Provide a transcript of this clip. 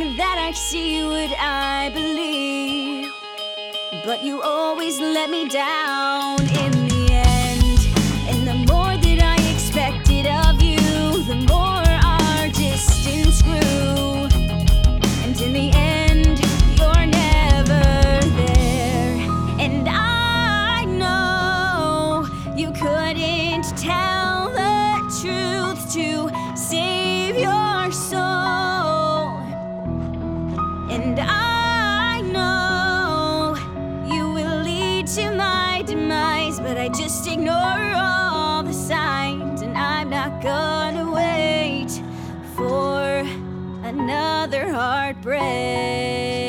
that I see what I believe, but you always let me down in the end. And the more that I expected of you, the more our distance grew. And in the end, you're never there. And I know you couldn't tell the truth to save your soul. And I know you will lead to my demise, but I just ignore all the signs. And I'm not gonna wait for another heartbreak.